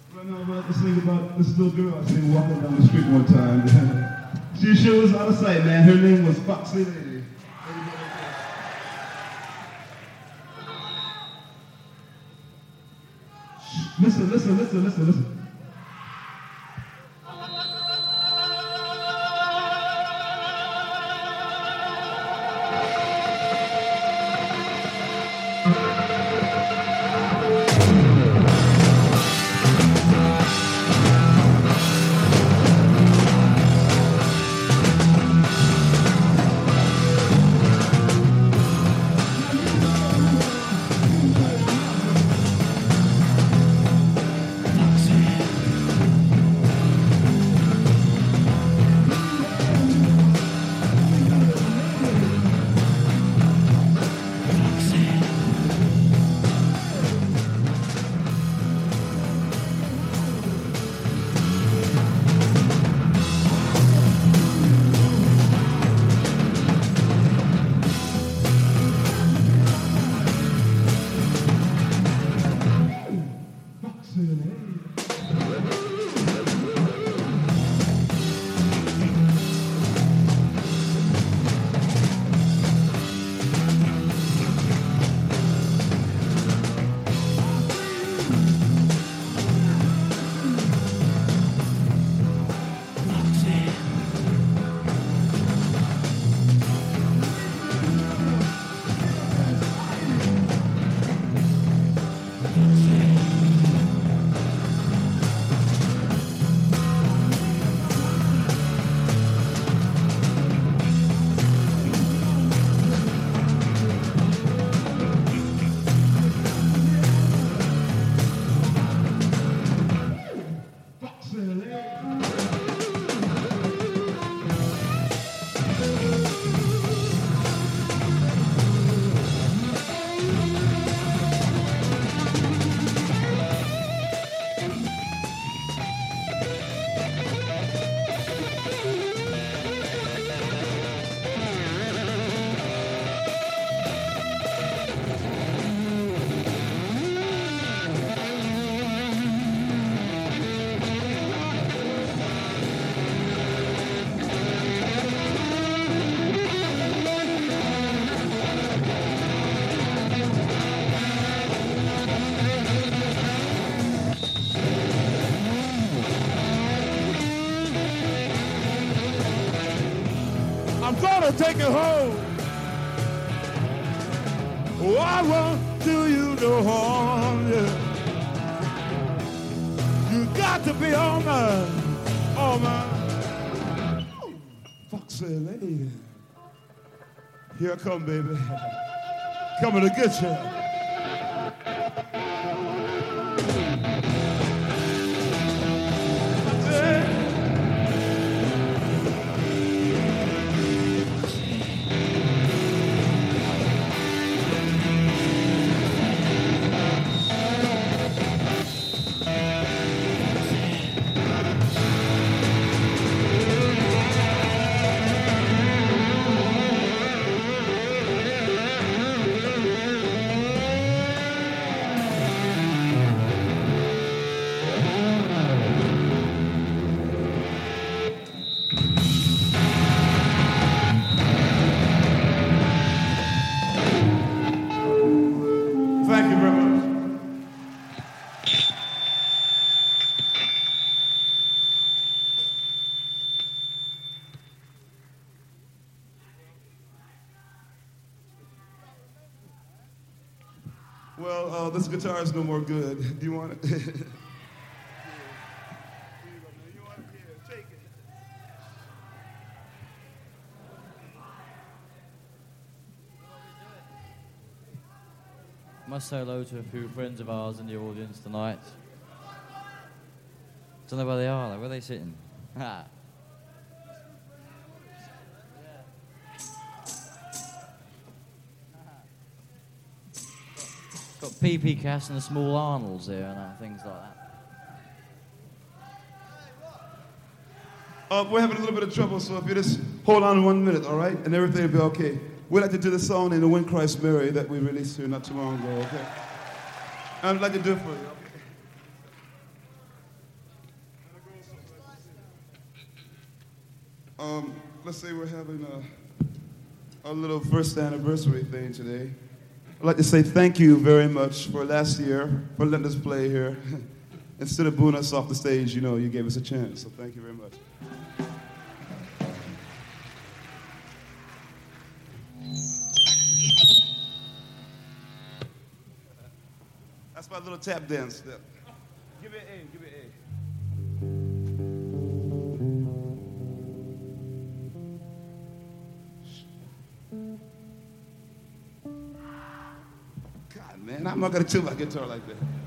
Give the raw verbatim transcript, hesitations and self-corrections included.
Well, no, about this thing about this little girl I seen walking down the street one time. She sure was out of sight, man. Her name was Foxy Lady. Listen, listen, listen, listen, listen. Take it home. Oh, I won't do you no harm, yeah. You got to be on my, on my. Foxy lady. Here I come, baby. Coming to get you. Well, uh, this guitar is no more good. Do you want it? Must say hello to a few friends of ours in the audience tonight. Don't know where they are, like, where are they sitting? Ha. Got P P Cass and the Small Arnolds here and uh, things like that. Uh, we're having a little bit of trouble, so if you just hold on one minute, all right? And everything will be okay. We'd like to do the song in the When Christ Mary that we released here not too long ago, okay? I'd like to do it for you, okay? Um, let's say we're having a, a little first anniversary thing today. I'd like to say thank you very much for last year, for letting us play here. Instead of booing us off the stage, you know, you gave us a chance, so thank you very much. That's my little tap dance step. Give it A, give it A. God, man, I'm not gonna tune my guitar like that.